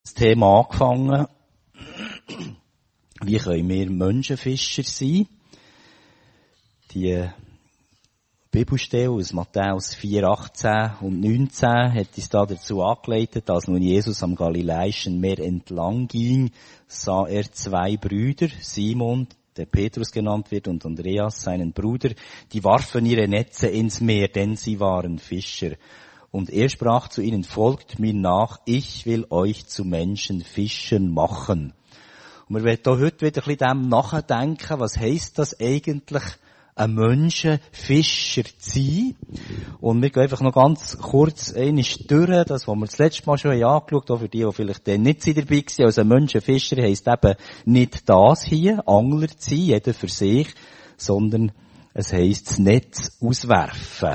das Thema angefangen. Wie können wir Menschenfischer sein? Die Bibelstelle aus Matthäus 4, 18 und 19 hat uns da dazu angeleitet, als nun Jesus am Galiläischen Meer entlang ging, sah er zwei Brüder, Simon, der Petrus genannt wird, und Andreas, seinen Bruder, die warfen ihre Netze ins Meer, denn sie waren Fischer. Und er sprach zu ihnen, folgt mir nach, ich will euch zu Menschenfischern machen. Und wir werden heute wieder ein bisschen dem nachdenken, was heisst das eigentlich, ein Menschenfischer zu sein. Und wir gehen einfach noch ganz kurz einmal durch, das, was wir das letzte Mal schon angeschaut haben, auch für die vielleicht dann nicht dabei waren. Also ein Menschenfischer heisst eben nicht das hier, Angler zu sein, jeder für sich, sondern es heisst das Netz auswerfen.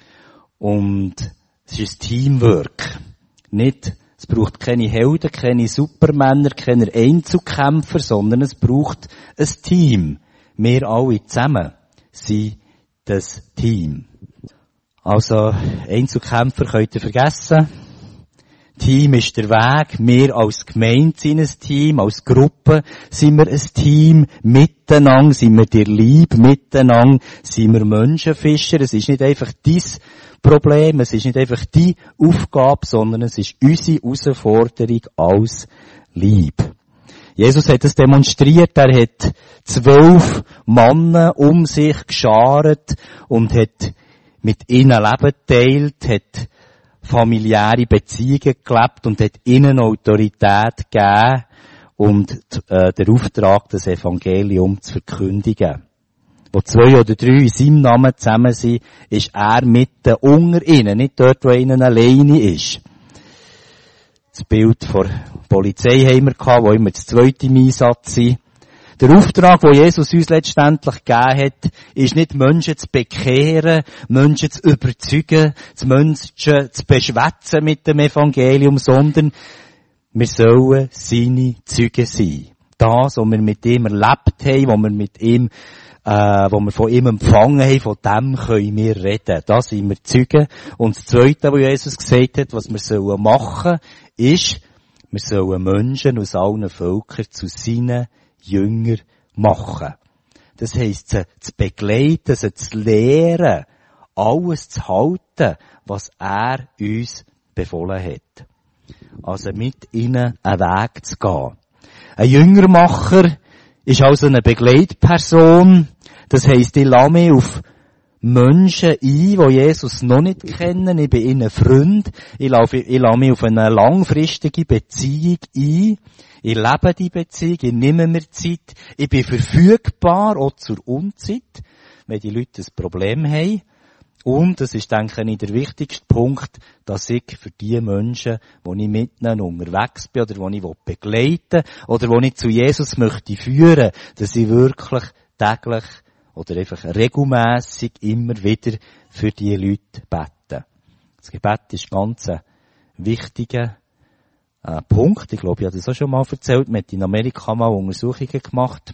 Und es ist Teamwork. Es braucht keine Helden, keine Supermänner, keine Einzelkämpfer, sondern es braucht ein Team. Wir alle zusammen sind das Team. Also, Einzelkämpfer könnt ihr vergessen. Team ist der Weg. Wir als Gemeinde sind ein Team, als Gruppe sind wir ein Team. Miteinander sind wir dir lieb, miteinander sind wir Menschenfischer. Es ist nicht einfach dein Problem, es ist nicht einfach die Aufgabe, sondern es ist unsere Herausforderung als Lieb. Jesus hat es demonstriert, er hat 12 Männer um sich geschart und hat mit ihnen Leben geteilt, hat familiäre Beziehungen gelebt und hat ihnen Autorität gegeben und den Auftrag, das Evangelium zu verkündigen. Wo 2 oder 3 in seinem Namen zusammen sind, ist er mitten unter ihnen, nicht dort, wo ihnen alleine ist. Das Bild von der Polizei haben wir gehabt, wo immer das zweite im Einsatz sind. Der Auftrag, den Jesus uns letztendlich gegeben hat, ist nicht Menschen zu bekehren, Menschen zu überzeugen, Menschen zu beschwätzen mit dem Evangelium, sondern wir sollen seine Zeugen sein. Das, was wir mit ihm erlebt haben, wo wir von ihm empfangen haben, von dem können wir reden. Da sind wir Zeugen. Und das Zweite, was Jesus gesagt hat, was wir machen sollen, ist, wir sollen Menschen aus allen Völkern zu seinen Jüngern machen. Das heisst, sie zu begleiten, sie zu lehren, alles zu halten, was er uns befohlen hat. Also mit ihnen einen Weg zu gehen. Ein Jüngermacher ist also eine Begleitperson. Das heisst, ich lasse mich auf Menschen ein, die Jesus noch nicht kennen. Ich bin ihnen Freund. Ich lasse mich auf eine langfristige Beziehung ein. Ich lebe die Beziehung, ich nehme mir Zeit. Ich bin verfügbar, auch zur Unzeit, wenn die Leute ein Problem haben. Und, das ist, denke ich, der wichtigste Punkt, dass ich für die Menschen, die ich mit ihnen unterwegs bin, oder die ich begleiten will, oder die ich zu Jesus möchte führen, dass ich wirklich täglich oder einfach regelmässig immer wieder für die Leute bete. Das Gebet ist ganz ein wichtiger Punkt. Ich glaube, ich habe das auch schon mal erzählt. Man hat in Amerika mal Untersuchungen gemacht.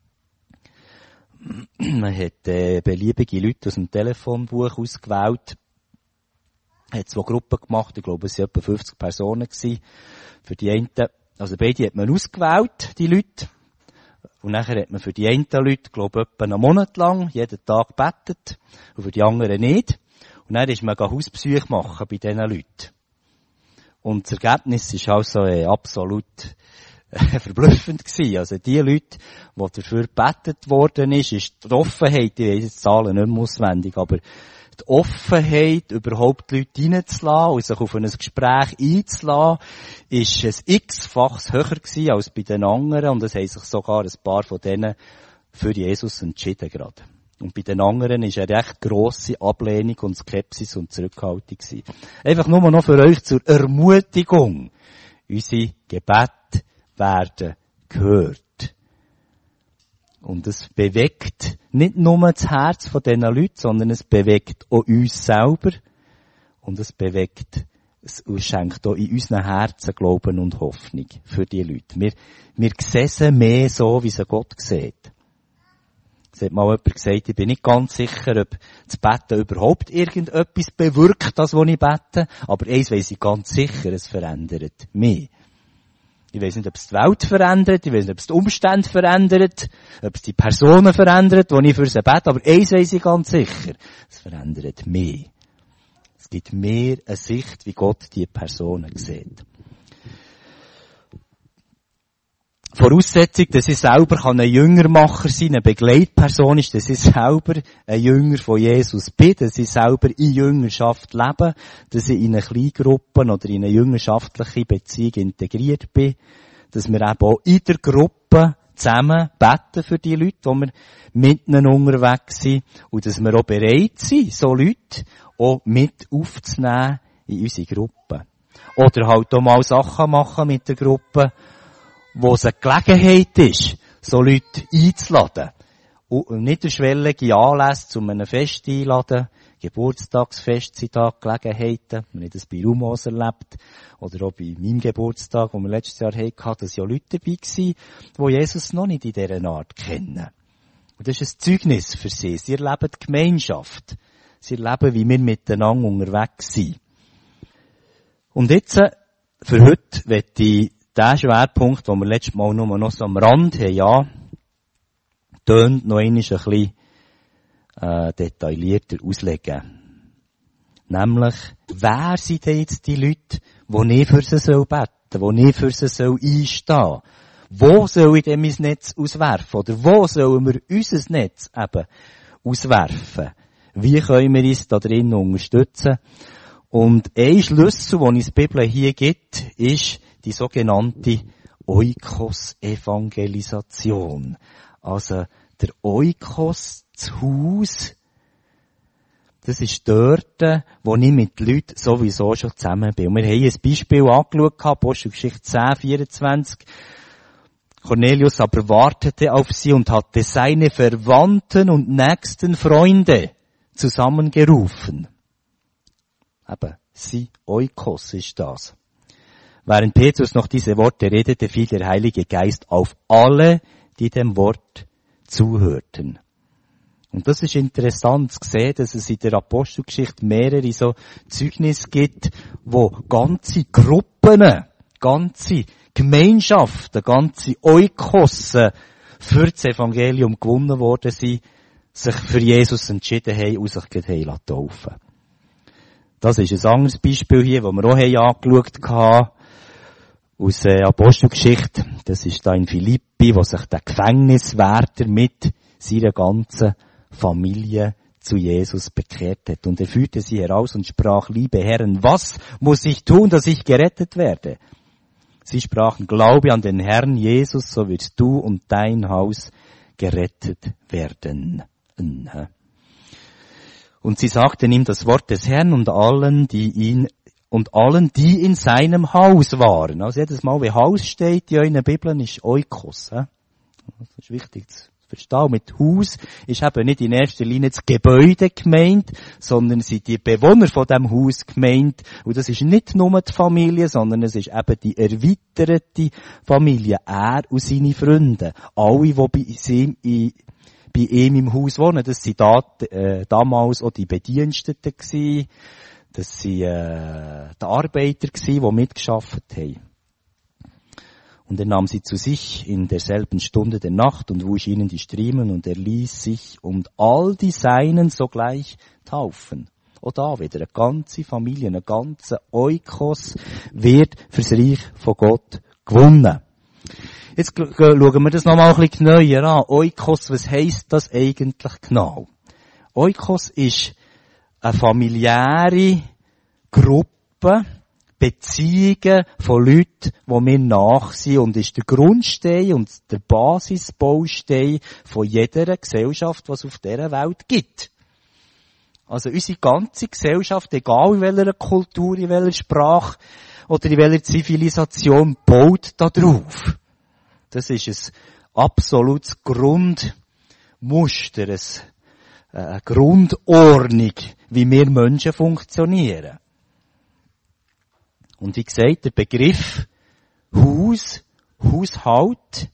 Man hat beliebige Leute aus dem Telefonbuch ausgewählt. Hat 2 Gruppen gemacht. Ich glaube, es waren etwa 50 Personen gewesen. Für die einen, also beide hat man ausgewählt, die Leute. Und nachher hat man für die einen Leute, glaube ich, etwa einen Monat lang, jeden Tag gebetet. Und für die anderen nicht. Und dann ist man Hausbesuche machen bei diesen Leuten. Und das Ergebnis ist also absolut verblüffend gewesen. Also die Leute, die dafür gebetet worden ist die Offenheit, ich weiss jetzt die Zahlen nicht mehr auswendig, aber die Offenheit, überhaupt die Leute reinzulassen und sich auf ein Gespräch einzulassen, ist ein x-faches höher gewesen als bei den anderen, und es haben sich sogar ein paar von denen für Jesus entschieden gerade. Und bei den anderen ist eine recht grosse Ablehnung und Skepsis und Zurückhaltung gewesen. Einfach nur noch für euch zur Ermutigung. Unsere Gebete werden gehört. Und es bewegt nicht nur das Herz von diesen Leuten, sondern es bewegt auch uns selber. Und es schenkt auch in unseren Herzen Glauben und Hoffnung für die Leute. Wir sehen sie mehr so, wie sie Gott sieht. Es hat mal jemand gesagt, ich bin nicht ganz sicher, ob das Beten überhaupt irgendetwas bewirkt, das, was ich bete. Aber eins weiss ich ganz sicher, es verändert mich. Ich weiss nicht, ob es die Welt verändert, ich weiss nicht, ob es die Umstände verändert, ob es die Personen verändert, die ich für sie bete, aber eins weiss ich ganz sicher, es verändert mich. Es gibt mir eine Sicht, wie Gott die Personen sieht. Voraussetzung, dass ich selber ein Jüngermacher sein kann, eine Begleitperson ist, dass ich selber ein Jünger von Jesus bin, dass ich selber in Jüngerschaft lebe, dass ich in eine Kleingruppe oder in eine jüngerschaftliche Beziehung integriert bin, dass wir eben auch in der Gruppe zusammen beten für die Leute, die wir mit ihnen unterwegs sind, und dass wir auch bereit sind, so Leute auch mit aufzunehmen in unsere Gruppe. Oder halt auch mal Sachen machen mit der Gruppe, wo es eine Gelegenheit ist, so Leute einzuladen. Und niederschwellige Anlässe zu einem Fest einladen, Geburtstagsfest sind da Gelegenheiten. Wir haben das bei Rumos erlebt. Oder auch bei meinem Geburtstag, den wir letztes Jahr hatten, dass ja Leute dabei waren, die Jesus noch nicht in dieser Art kennen. Und das ist ein Zeugnis für sie. Sie erleben die Gemeinschaft. Sie erleben, wie wir miteinander unterwegs sind. Und jetzt, für heute, möchte ich den Schwerpunkt, den wir letztes Mal nur noch so am Rand haben, ja, tönt noch einmal ein bisschen detaillierter auslegen. Nämlich, wer sind denn jetzt die Leute, die ich für sie beten soll, die ich für sie einstehen soll? Wo soll ich denn mein Netz auswerfen? Oder wo sollen wir unser Netz eben auswerfen? Wie können wir uns da drin unterstützen? Und ein Schlüssel, den uns die Bibel hier gibt, ist die sogenannte Oikos-Evangelisation. Also der Oikos, das Haus, das ist dort, wo ich mit Leuten sowieso schon zusammen bin. Und wir haben ein Beispiel angeschaut, Apostelgeschichte 10, 24. Cornelius aber wartete auf sie und hatte seine Verwandten und nächsten Freunde zusammengerufen. Eben, sie Oikos ist das. Während Petrus noch diese Worte redete, fiel der Heilige Geist auf alle, die dem Wort zuhörten. Und das ist interessant zu sehen, dass es in der Apostelgeschichte mehrere so Zeugnisse gibt, wo ganze Gruppen, ganze Gemeinschaften, ganze Oikosse für das Evangelium gewonnen worden sind, sich für Jesus entschieden haben und sich taufen lassen. Das ist ein anderes Beispiel hier, das wir auch angeschaut haben. Aus Apostelgeschichte, das ist da in Philippi, wo sich der Gefängniswärter mit seiner ganzen Familie zu Jesus bekehrt hat. Und er führte sie heraus und sprach, liebe Herren, was muss ich tun, dass ich gerettet werde? Sie sprachen, glaube an den Herrn Jesus, so wirst du und dein Haus gerettet werden. Und sie sagten ihm das Wort des Herrn und allen, die in seinem Haus waren. Also jedes Mal, wie Haus steht in euren Bibeln, ist Oikos. Das ist wichtig zu verstehen. Mit Haus ist eben nicht in erster Linie das Gebäude gemeint, sondern sind die Bewohner von dem Haus gemeint. Und das ist nicht nur die Familie, sondern es ist eben die erweiterte Familie. Er und seine Freunde. Alle, die bei ihm im Haus wohnen. Das waren damals auch die Bediensteten gewesen. Das waren die Arbeiter gewesen, die mitgearbeitet haben. Und er nahm sie zu sich in derselben Stunde der Nacht und wusch ihnen die Striemen und er ließ sich und all die Seinen sogleich taufen. Auch da wieder eine ganze Familie, eine ganze Oikos wird fürs Reich von Gott gewonnen. Jetzt schauen wir das nochmal ein bisschen genauer an. Oikos, was heisst das eigentlich genau? Oikos ist eine familiäre Gruppe, Beziehungen von Leuten, die mir nach sind und ist der Grundstein und der Basisbaustein von jeder Gesellschaft, was es auf dieser Welt gibt. Also unsere ganze Gesellschaft, egal in welcher Kultur, in welcher Sprache oder in welcher Zivilisation, baut da drauf. Das ist ein absolutes Grundmuster, eine Grundordnung, wie wir Menschen funktionieren. Und wie gesagt, der Begriff Haus, Haushalt,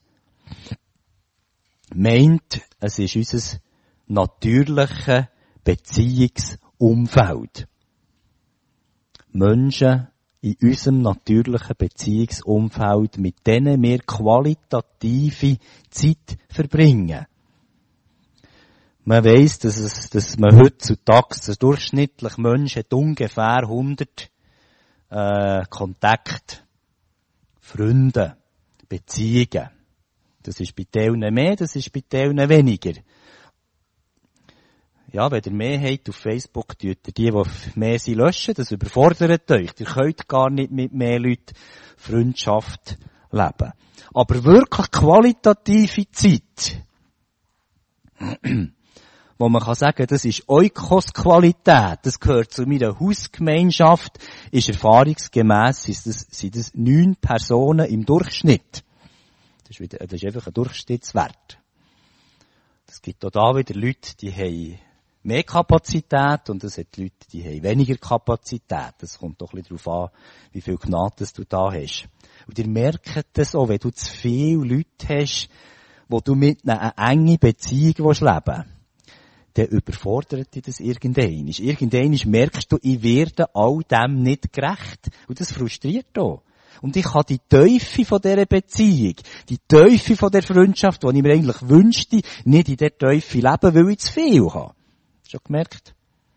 meint, es ist unser natürliches Beziehungsumfeld. Menschen in unserem natürlichen Beziehungsumfeld, mit denen wir qualitative Zeit verbringen. Man weiss, dass man heutzutage, der durchschnittliche Mensch hat ungefähr 100 Kontakte, Freunde, Beziehungen. Das ist bei Teilen mehr, das ist bei Teilen weniger. Ja, wenn ihr mehr habt auf Facebook, tut ihr die mehr sind, löschen. Das überfordert euch. Ihr könnt gar nicht mit mehr Leuten Freundschaft leben. Aber wirklich qualitative Zeit, wo man kann sagen, das ist Oikos-Qualität, das gehört zu meiner Hausgemeinschaft, ist erfahrungsgemäss, sind das 9 Personen im Durchschnitt. Das ist einfach ein Durchschnittswert. Es gibt auch da wieder Leute, die haben mehr Kapazität und es hat Leute, die haben weniger Kapazität. Das kommt doch ein bisschen darauf an, wie viel Gnade du da hast. Und ihr merkt das auch, wenn du zu viele Leute hast, wo du mit einer engen Beziehung leben willst, dann überfordert dich das irgendwann. Irgendwann merkst du, ich werde all dem nicht gerecht. Und das frustriert auch. Und ich kann die Tiefe von dieser Beziehung, die Tiefe von der Freundschaft, die ich mir eigentlich wünschte, nicht in der Tiefe leben, weil ich zu viel habe. Hast du schon gemerkt?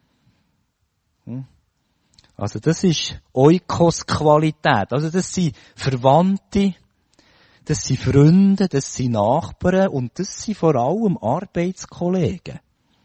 Also das ist Oikos-Qualität. Also das sind Verwandte, das sind Freunde, das sind Nachbarn und das sind vor allem Arbeitskollegen.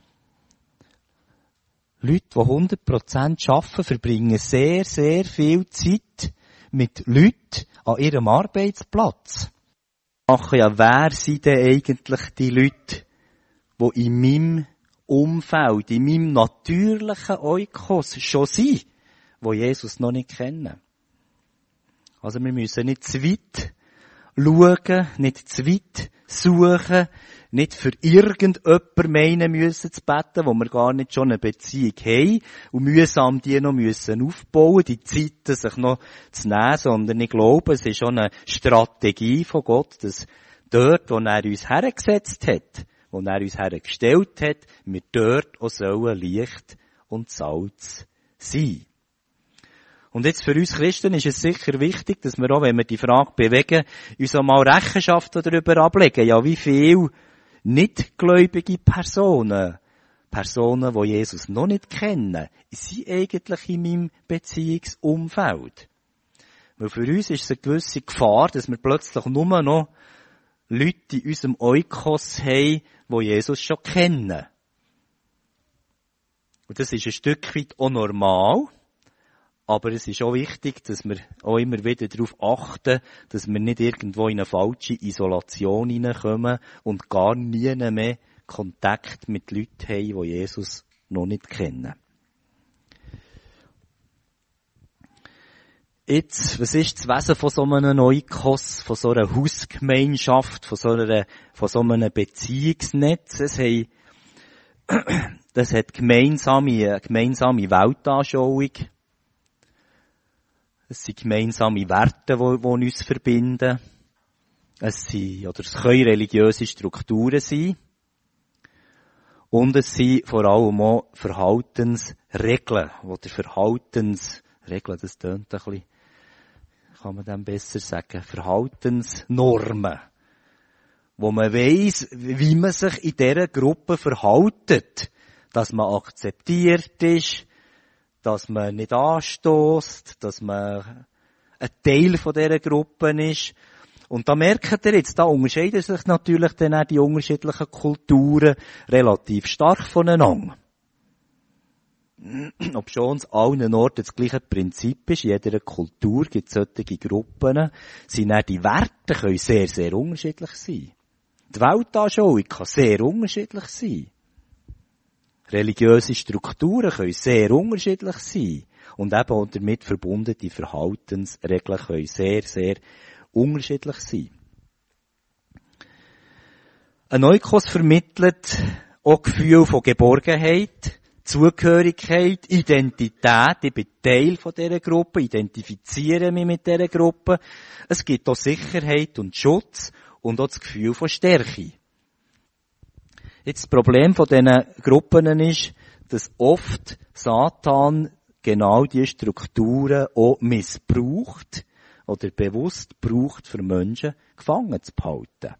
Leute, die 100% arbeiten, verbringen sehr, sehr viel Zeit mit Leuten an ihrem Arbeitsplatz. Ja, wer sind denn eigentlich die Leute, die in meinem Umfeld, in meinem natürlichen Oikos schon sind, die Jesus noch nicht kennen? Also wir müssen nicht zu weit schauen, nicht zu weit suchen, nicht für irgendjemanden meinen müssen zu beten, wo wir gar nicht schon eine Beziehung haben und mühsam die noch müssen aufbauen, die Zeiten sich noch zu nehmen, sondern ich glaube, es ist schon eine Strategie von Gott, dass dort, wo er uns hergesetzt hat, wo er uns hergestellt hat, wir dort auch sollen Licht und Salz sein. Und jetzt für uns Christen ist es sicher wichtig, dass wir auch, wenn wir die Frage bewegen, uns auch mal Rechenschaft darüber ablegen. Ja, wie viel nichtgläubige Personen, die Jesus noch nicht kennen, sind eigentlich in meinem Beziehungsumfeld. Weil für uns ist es eine gewisse Gefahr, dass wir plötzlich nur noch Leute in unserem Oikos haben, die Jesus schon kennen. Und das ist ein Stück weit auch normal. Aber es ist auch wichtig, dass wir auch immer wieder darauf achten, dass wir nicht irgendwo in eine falsche Isolation hineinkommen und gar nie mehr Kontakt mit Leuten haben, die Jesus noch nicht kennen. Jetzt, was ist das Wesen von so einem Oikos, von so einer Hausgemeinschaft, von so einem Beziehungsnetz? Das hat gemeinsame Weltanschauung. Es sind gemeinsame Werte, die uns verbinden. Es können religiöse Strukturen sein. Und es sind vor allem auch Verhaltensregeln. Verhaltensregeln, das tönt ein bisschen, kann man dem besser sagen, Verhaltensnormen. Wo man weiss, wie man sich in dieser Gruppe verhält. Dass man akzeptiert ist, dass man nicht anstößt, dass man ein Teil von dieser Gruppe ist. Und da merkt ihr jetzt, da unterscheiden sich natürlich dann auch die unterschiedlichen Kulturen relativ stark voneinander. Obschon es allen Orten das gleiche Prinzip ist, in jeder Kultur gibt es solche Gruppen, sind auch die Werte können sehr, sehr unterschiedlich sein. Die Weltanschauung kann sehr unterschiedlich sein. Religiöse Strukturen können sehr unterschiedlich sein. Und eben auch damit verbundene Verhaltensregeln können sehr, sehr unterschiedlich sein. Ein Oikos vermittelt auch Gefühl von Geborgenheit, Zugehörigkeit, Identität. Ich bin Teil von dieser Gruppe, identifiziere mich mit dieser Gruppe. Es gibt auch Sicherheit und Schutz und auch das Gefühl von Stärke. Jetzt das Problem von diesen Gruppen ist, dass oft Satan genau diese Strukturen auch missbraucht oder bewusst braucht, für Menschen gefangen zu behalten.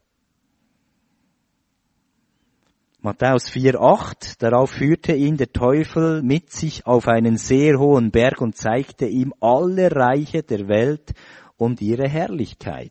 Matthäus 4,8, darauf führte ihn der Teufel mit sich auf einen sehr hohen Berg und zeigte ihm alle Reiche der Welt und ihre Herrlichkeit.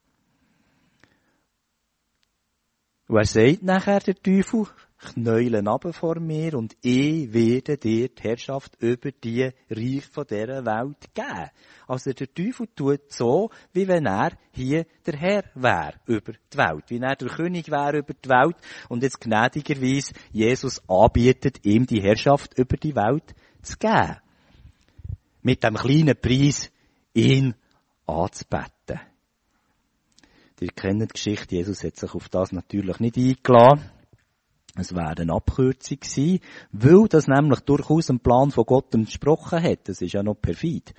Und er sagt nachher, der Teufel, knäulen runter vor mir und ich werde dir die Herrschaft über die Reich von dieser Welt geben. Also der Teufel tut so, wie wenn er hier der Herr wäre über die Welt, wie er der König wäre über die Welt und jetzt gnädigerweise Jesus anbietet, ihm die Herrschaft über die Welt zu geben. Mit dem kleinen Preis, ihn anzubeten. Ihr kennt die Geschichte, Jesus hat sich auf das natürlich nicht eingeladen. Es wäre eine Abkürzung gewesen, weil das nämlich durchaus dem Plan von Gott entsprochen hat. Das ist ja noch perfid.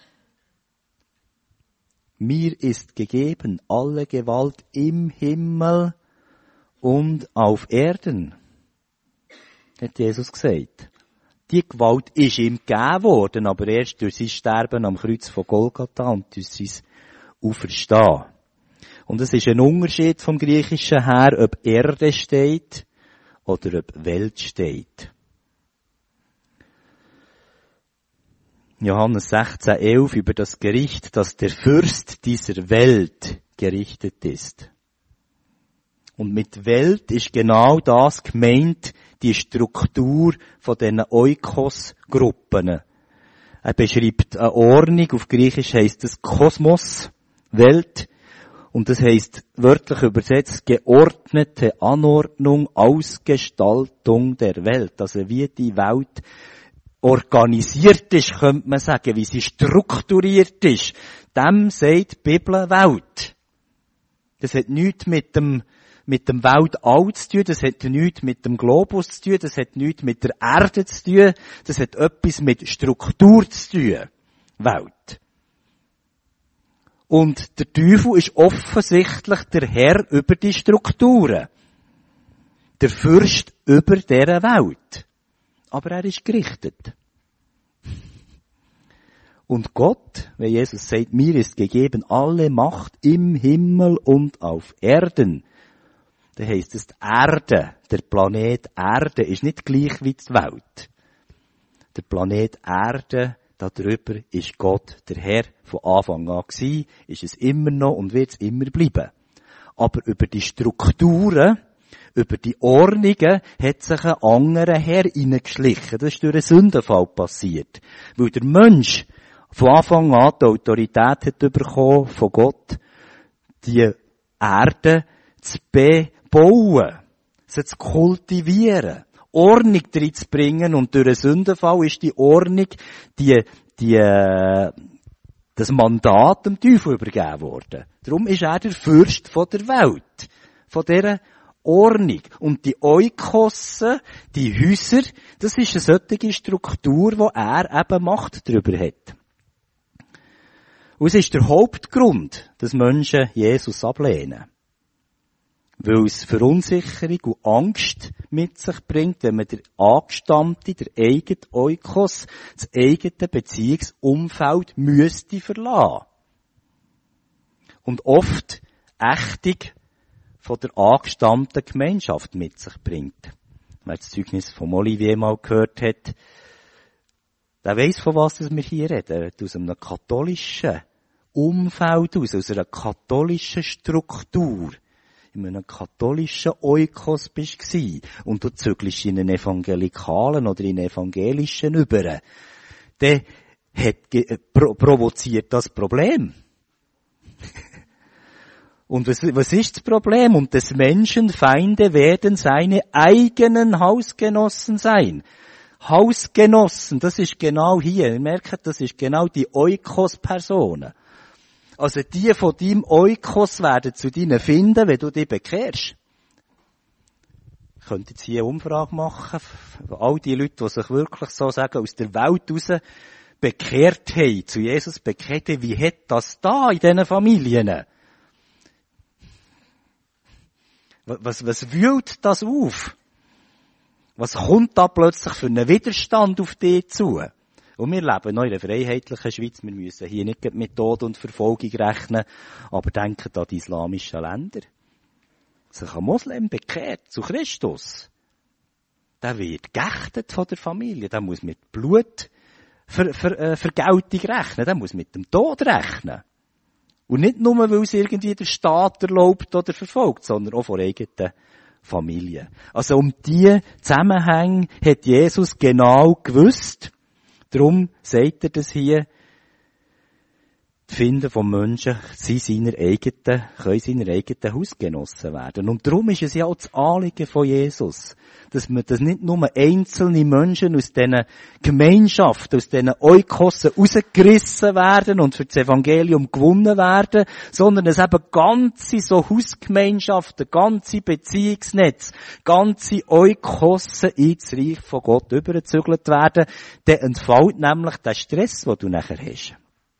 Mir ist gegeben alle Gewalt im Himmel und auf Erden, hat Jesus gesagt. Die Gewalt ist ihm gegeben worden, aber erst durch sein Sterben am Kreuz von Golgatha und durch sein Auferstehen. Und es ist ein Unterschied vom Griechischen her, ob Erde steht oder ob Welt steht. Johannes 16,11 über das Gericht, dass der Fürst dieser Welt gerichtet ist. Und mit Welt ist genau das gemeint, die Struktur von diesen Oikos-Gruppen. Er beschreibt eine Ordnung, auf Griechisch heisst es Kosmos, Welt. Und das heisst, wörtlich übersetzt, geordnete Anordnung, Ausgestaltung der Welt. Also wie die Welt organisiert ist, könnte man sagen, wie sie strukturiert ist. Dem sagt die Bibel Welt. Das hat nichts mit dem Weltall zu tun, das hat nichts mit dem Globus zu tun, das hat nichts mit der Erde zu tun, das hat etwas mit Struktur zu tun. Welt. Und der Teufel ist offensichtlich der Herr über die Strukturen. Der Fürst über dieser Welt. Aber er ist gerichtet. Und Gott, wenn Jesus sagt, mir ist gegeben alle Macht im Himmel und auf Erden, dann heisst es, die Erde, der Planet Erde, ist nicht gleich wie die Welt. Der Planet Erde, darüber ist Gott der Herr von Anfang an gewesen, ist es immer noch und wird es immer bleiben. Aber über die Strukturen, über die Ordnungen hat sich ein anderer Herr hineingeschlichen. Das ist durch einen Sündenfall passiert. Weil der Mensch von Anfang an die Autorität hat bekommen von Gott, die Erde zu bebauen, sie zu kultivieren, Ordnung reinzubringen, und durch einen Sündenfall ist die Ordnung, das Mandat dem Teufel übergeben worden. Darum ist er der Fürst von der Welt, von dieser Ordnung. Und die Oikosse, die Häuser, das ist eine solche Struktur, die er eben Macht darüber hat. Und es ist der Hauptgrund, dass Menschen Jesus ablehnen. Weil es Verunsicherung und Angst mit sich bringt, wenn man der Angestammte, der eigene Oikos, das eigene Beziehungsumfeld müsste verlassen. Und oft Ächtung von der angestammten Gemeinschaft mit sich bringt. Wer das Zeugnis von Olivier mal gehört hat, der weiss, von was wir hier reden. Aus einem katholischen Umfeld, aus einer katholischen Struktur, in einem katholischen Oikos bist gsi und du zügelst in einen evangelikalen oder in einen evangelischen über, dann provoziert das Problem. Und was ist das Problem? Und des Menschen Feinde werden seine eigenen Hausgenossen sein. Hausgenossen, das ist genau hier. Ihr merkt, das ist genau die Oikos-Personen. Also die von deinem Oikos werden zu deinen finden, wenn du dich bekehrst. Ich könnte jetzt hier eine Umfrage machen. All die Leute, die sich wirklich so sagen, aus der Welt raus bekehrt haben, zu Jesus bekehrt haben, wie hat das da in diesen Familien? Was wühlt das auf? Was kommt da plötzlich für einen Widerstand auf dich zu? Und wir leben noch in einer freiheitlichen Schweiz. Wir müssen hier nicht mit Tod und Verfolgung rechnen. Aber denken an die islamischen Länder. Sich ein Moslem bekehrt zu Christus, der wird geächtet von der Familie. Der muss mit Vergeltung rechnen. Der muss mit dem Tod rechnen. Und nicht nur, weil es irgendwie der Staat erlaubt oder verfolgt, sondern auch von der eigenen Familie. Also um diese Zusammenhänge hat Jesus genau gewusst. Darum sagt er das hier. Die Finden von Menschen können seiner eigenen Hausgenossen werden. Und darum ist es ja auch das Anliegen von Jesus, dass nicht nur einzelne Menschen aus diesen Gemeinschaften, aus diesen Eukossen rausgerissen werden und für das Evangelium gewonnen werden, sondern es eben ganze so Hausgemeinschaften, ganze Beziehungsnetze, ganze Eukossen ins Reich von Gott übergezügelt werden. Dann entfällt nämlich der Stress, den du nachher hast.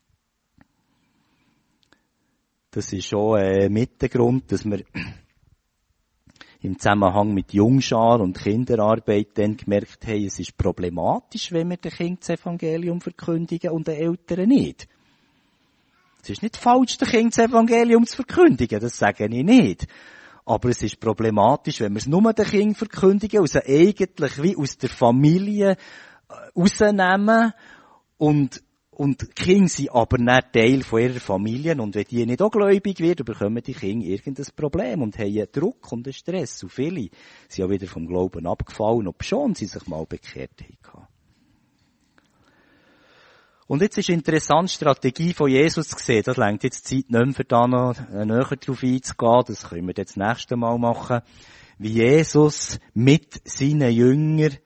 Das ist schon mit der Grund, dass wir im Zusammenhang mit Jungschar und Kinderarbeit dann gemerkt haben, es ist problematisch, wenn wir den Kindern das Evangelium verkündigen und den Eltern nicht. Es ist nicht falsch, den Kindern das Evangelium zu verkündigen, das sage ich nicht. Aber es ist problematisch, wenn wir es nur den Kindern verkündigen, also eigentlich wie aus der Familie rausnehmen und die Kinder sind aber nicht Teil von ihrer Familie. Und wenn die nicht auch gläubig wird, bekommen die Kinder irgendein Problem und haben einen Druck und einen Stress. Und viele sind ja wieder vom Glauben abgefallen, obschon sie sich mal bekehrt haben. Und jetzt ist interessant, die Strategie von Jesus zu sehen. Das reicht jetzt die Zeit nicht mehr, für da noch näher drauf einzugehen. Das können wir jetzt das nächste Mal machen. Wie Jesus mit seinen Jüngern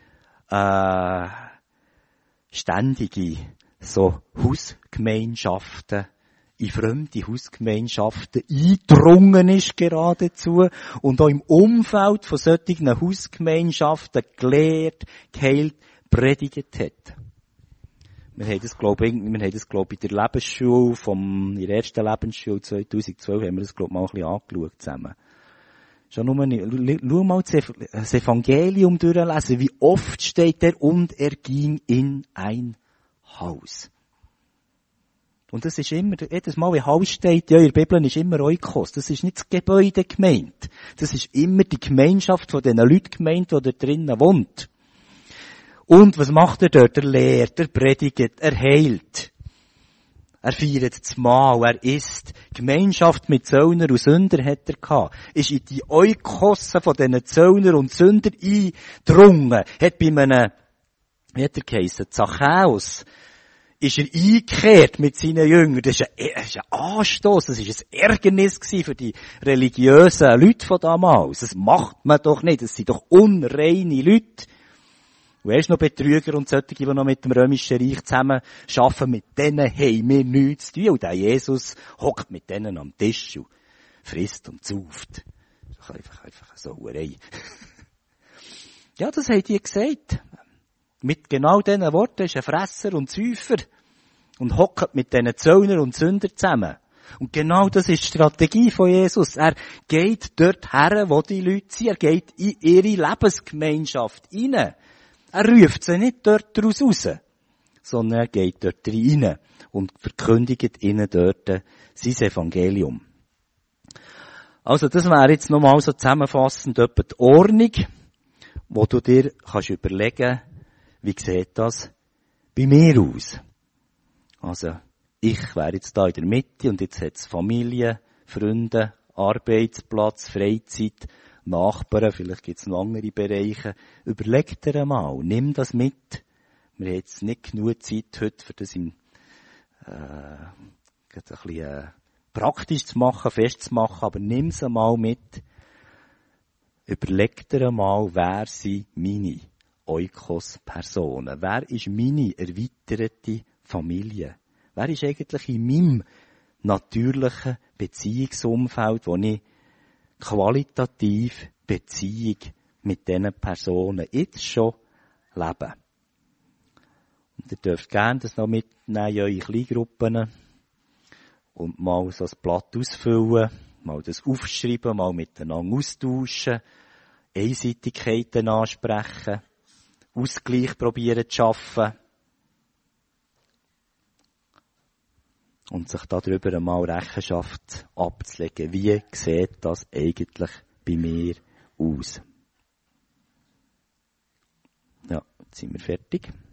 ständige so Hausgemeinschaften, in fremde Hausgemeinschaften eingedrungen ist geradezu und auch im Umfeld von solchen Hausgemeinschaften gelehrt, geheilt, predigt hat. Wir haben das, glaube ich, in der Lebensschule, in der ersten Lebensschule 2012, haben wir das, glaube ich, mal ein bisschen angeschaut zusammen. Schau mal das Evangelium durchlesen, wie oft steht der, und er ging in ein Haus. Und das ist immer, jedes Mal, wie Haus steht, ja, in der Bibel ist immer Oikos. Das ist nicht das Gebäude gemeint. Das ist immer die Gemeinschaft von den Leuten gemeint, die da drinnen wohnt. Und was macht er dort? Er lehrt, er predigt, er heilt. Er feiert das Mahl, er isst. Gemeinschaft mit Zöllner und Sünder hat er gehabt. Ist in die Eukossen von diesen Zöllner und Sünder eingedrungen. Hat bei einem, wie hat er geheissen, Zachäus, ist er eingekehrt mit seinen Jüngern. Das ist ein Anstoss, das ist ein Ärgernis für die religiösen Leute von damals. Das macht man doch nicht, das sind doch unreine Leute. Und erst noch Betrüger und solche, die noch mit dem Römischen Reich zusammen arbeiten, mit denen haben wir nichts zu tun. Und der Jesus hockt mit denen am Tisch und frisst und sauft. Einfach so Hurei. Ja, das haben die gesagt. Mit genau diesen Worten ist ein Fresser und Säufer und hockt mit diesen Zöllner und Sünder zusammen. Und genau das ist die Strategie von Jesus. Er geht dort her, wo die Leute sind. Er geht in ihre Lebensgemeinschaft rein. Er ruft sie nicht dort raus, sondern er geht dort rein und verkündigt ihnen dort sein Evangelium. Also das wäre jetzt nochmal so zusammenfassend etwa die Ordnung, wo du dir kannst überlegen, wie sieht das bei mir aus? Also, ich wäre jetzt da in der Mitte und jetzt hat es Familie, Freunde, Arbeitsplatz, Freizeit, Nachbarn, vielleicht gibt es noch andere Bereiche. Überleg dir einmal, nimm das mit. Wir haben jetzt nicht genug Zeit heute, für das ein bisschen praktisch zu machen, festzumachen, aber nimm es einmal mit. Überleg dir einmal, wer sind meine Oikos-Personen? Wer ist meine erweiterte Familie? Wer ist eigentlich in meinem natürlichen Beziehungsumfeld, wo ich qualitativ Beziehung mit diesen Personen jetzt schon leben? Und ihr dürft gerne das noch mitnehmen in eure Kleingruppen und mal so ein Blatt ausfüllen, mal das aufschreiben, mal miteinander austauschen, Einseitigkeiten ansprechen, Ausgleich probieren zu schaffen. und sich darüber einmal Rechenschaft abzulegen. Wie sieht das eigentlich bei mir aus? Ja, jetzt sind wir fertig.